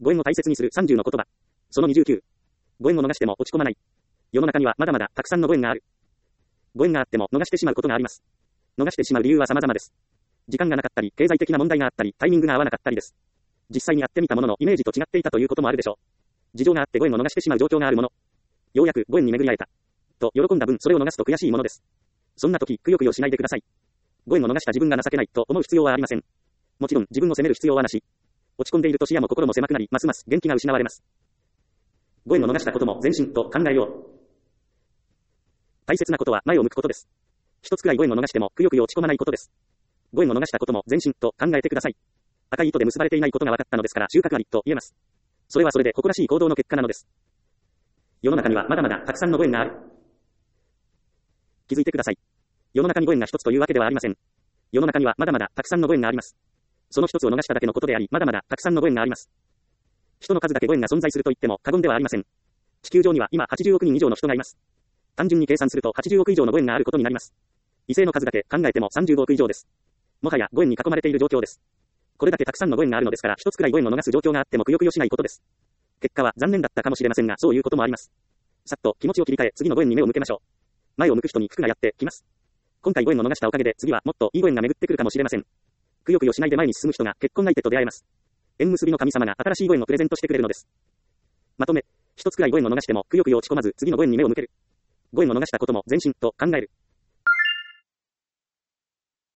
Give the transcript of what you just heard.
ご縁を大切にする30の言葉。その29。ご縁を逃しても落ち込まない。世の中にはまだまだたくさんのご縁がある。ご縁があっても逃してしまうことがあります。逃してしまう理由は様々です。時間がなかったり、経済的な問題があったり、タイミングが合わなかったりです。実際にやってみたもののイメージと違っていたということもあるでしょう。事情があってご縁を逃してしまう状況があるもの。ようやくご縁に巡り合えた。と喜んだ分それを逃すと悔しいものです。そんな時、くよくよしないでください。ご縁を逃した自分が情けないと思う必要はありません。もちろん自分を責める必要はなし。落ち込んでいると視野も心も狭くなり、ますます元気が失われます。ご縁を逃したことも前進と考えよう。大切なことは前を向くことです。一つくらいご縁を逃してもくよくよ落ち込まないことです。ご縁を逃したことも前進と考えてください。赤い糸で結ばれていないことが分かったのですから収穫ありと言えます。それはそれで誇らしい行動の結果なのです。世の中にはまだまだたくさんのご縁がある。気づいてください。世の中にご縁が一つというわけではありません。世の中にはまだまだたくさんのご縁があります。その一つを逃しただけのことであり、まだまだたくさんのご縁があります。人の数だけご縁が存在すると言っても過言ではありません。地球上には今80億人以上の人がいます。単純に計算すると80億以上のご縁があることになります。異性の数だけ考えても35億以上です。もはやご縁に囲まれている状況です。これだけたくさんのご縁があるのですから、一つくらいご縁を逃す状況があってもくよくよしないことです。結果は残念だったかもしれませんが、そういうこともあります。さっと気持ちを切り替え、次のご縁に目を向けましょう。前を向く人に福がやってきます。今回ご縁を逃したおかげで、次はもっといいご縁が巡ってくるかもしれません。くよくよしないで前に進む人が結婚相手と出会えます。縁結びの神様が新しいご縁をプレゼントしてくれるのです。まとめ、一つくらいご縁を逃してもくよくよ落ち込まず、次のご縁に目を向ける。ご縁を逃したことも前進と考える。